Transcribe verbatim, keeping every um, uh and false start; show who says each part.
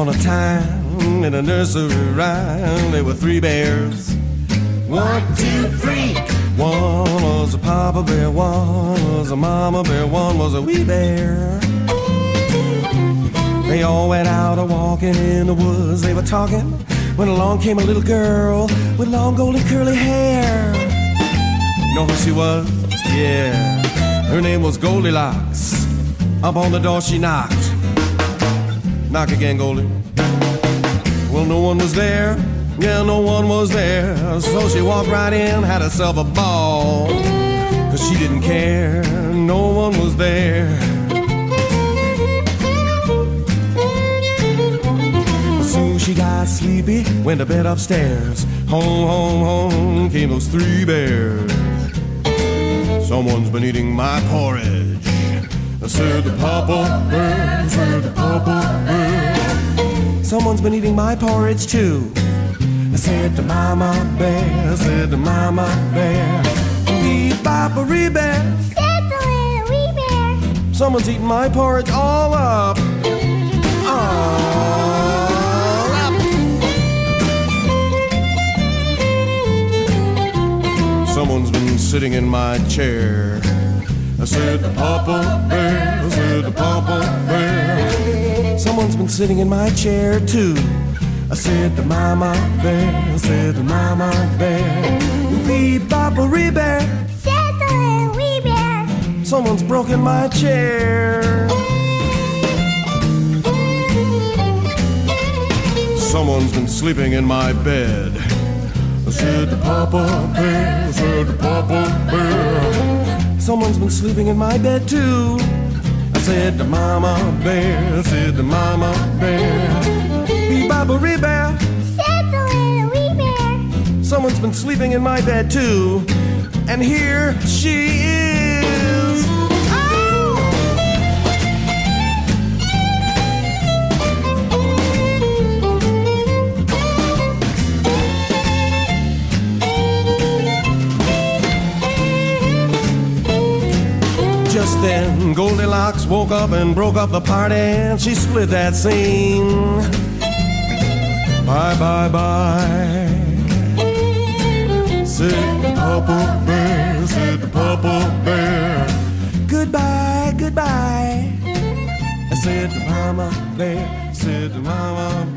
Speaker 1: upon a time in a nursery rhyme, there were three bears. One, two, three. One was a papa bear, one was a mama bear, one was a wee bear. They all went out a walking in the woods. They were talking when along came a little girl with long golden curly hair. You know who she was? Yeah, her name was Goldilocks. Up on the door she knocked. Knock again, Goldie. Well, no one was there. Yeah, no one was there. So she walked right in, had herself a ball. Cause she didn't care, no one was there. Soon she got sleepy, went to bed upstairs. Home, home, home came those three bears. Someone's been eating my porridge. I said the papa bear, I said the papa bear. Someone's been eating my porridge too. I said to mama bear, I said to mama bear. Wee papa wee bear,
Speaker 2: said the little wee bear.
Speaker 1: Someone's eating my porridge all up. All up. Someone's been sitting in my chair. I said to Papa Bear, I said to Papa Bear. Someone's been sitting in my chair too. I said to Mama Bear, I said to Mama Bear. Wee Papa Wee Bear,
Speaker 2: said the little wee bear.
Speaker 1: Someone's broken my chair. Someone's been sleeping in my bed. I said to Papa Bear, I said to Papa Bear. Someone's been sleeping in my bed too. I said to Mama Bear, I said to Mama Bear. Wee Baba Wee Bear,
Speaker 2: said the little wee bear.
Speaker 1: Someone's been sleeping in my bed too. And here she is.
Speaker 2: Oh!
Speaker 1: Just then Goldilocks woke up and broke up the party, and she split that scene. Bye, bye, bye, said the Papa Bear, said the Papa Bear. Goodbye, goodbye, I said to Mama Bear, said to Mama